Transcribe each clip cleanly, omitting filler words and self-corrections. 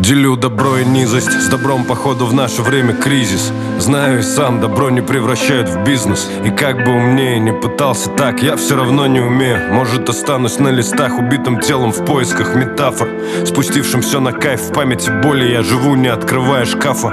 Делю добро и низость, с добром походу в наше время кризис. Знаю и сам, добро не превращают в бизнес. И как бы умнее не пытался так, я все равно не умею. Может, останусь на листах, убитым телом в поисках метафор, спустившим все на кайф в памяти боли. Я живу, не открывая шкафа.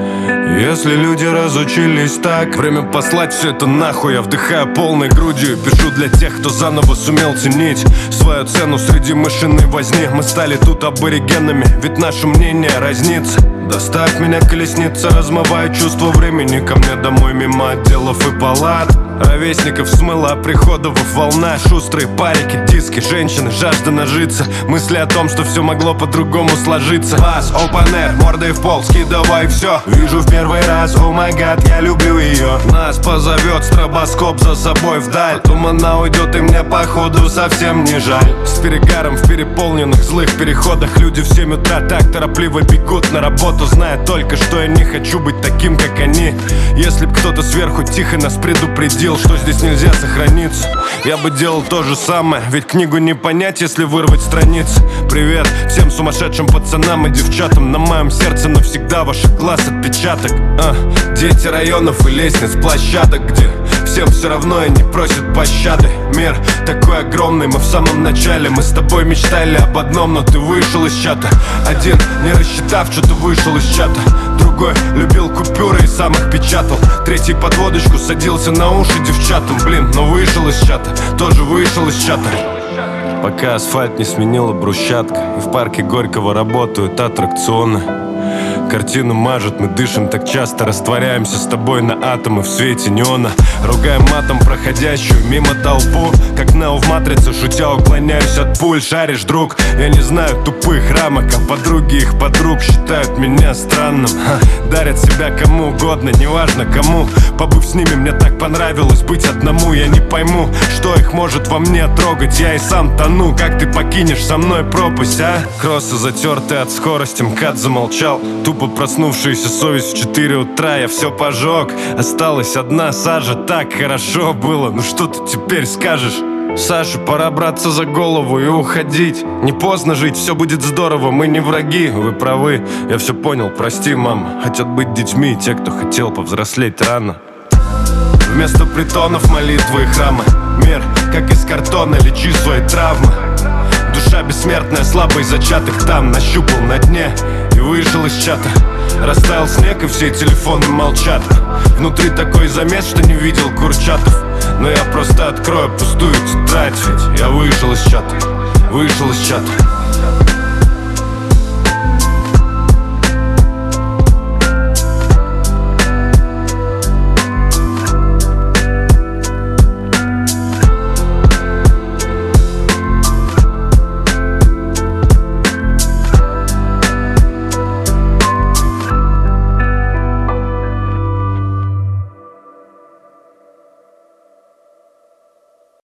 Если люди разучились так, время послать все это нахуй. Я вдыхаю полной грудью, пишу для тех, кто заново сумел ценить свою цену среди мышиной возни. Мы стали тут аборигенами, ведь наше мнение разнится. Доставь меня, колесница, размывая чувство времени. Ко мне домой мимо отделов и палат. Ровесников смыла приходовав волна. Шустрые парики, диски, женщины, жажда нажиться. Мысли о том, что все могло по-другому сложиться. Бас, open air, мордой в пол, скидывай все. Вижу в первый раз, о май гад, я люблю ее. Нас позовет стробоскоп за собой вдаль. Потом она уйдет и мне походу совсем не жаль. С перегаром в переполненных злых переходах люди в 7 утра так торопливо бегут на работу, зная только, что я не хочу быть таким, как они. Если б кто-то сверху тихо нас предупредил, что здесь нельзя сохраниться, я бы делал то же самое. Ведь книгу не понять, если вырвать страницы. Привет всем сумасшедшим пацанам и девчатам. На моем сердце навсегда ваших глаз отпечаток. Дети районов и лестниц, площадок, где всем все равно и не просят пощады. Мир такой огромный, мы в самом начале. Мы с тобой мечтали об одном, но ты вышел из чата. Один, не рассчитав, что-то вышел из чата. Другой любил купюры и сам их печатал. Третий под водочку садился на уши девчатам. Блин, но вышел из чата, тоже вышел из чата. Пока асфальт не сменила брусчатка, и в парке Горького работают аттракционы. Картину мажет, мы дышим так часто, растворяемся с тобой на атомы в свете неона. Ругаем матом проходящую мимо толпу, как Нео в матрице, шутя уклоняюсь от пуль. Шаришь, друг, я не знаю тупых рамок, а подруги их подруг считают меня странным. Дарят себя кому угодно, неважно кому. Побыв с ними, мне так понравилось быть одному. Я не пойму, что их может во мне трогать. Я и сам тону, как ты покинешь со мной пропасть, а? Кроссы затертые от скорости, МКАД замолчал. Тупо проснувшаяся совесть в 4 утра. Я все пожег, осталась одна сажа. Так хорошо было, ну что ты теперь скажешь? Саша, пора браться за голову и уходить. Не поздно жить, все будет здорово, мы не враги. Вы правы, я все понял, прости, мама. Хотят быть детьми те, кто хотел повзрослеть рано. Вместо притонов молитвы и храмы. Мир, как из картона, лечи свои травмы. Душа бессмертная, слабый зачаток там нащупал на дне и вышел из чата. Растаял снег и все телефоны молчат. Внутри такой замес, что не видел Курчатов. Но я просто открою пустую тетрадь, ведь я вышел из чата, вышел из чата.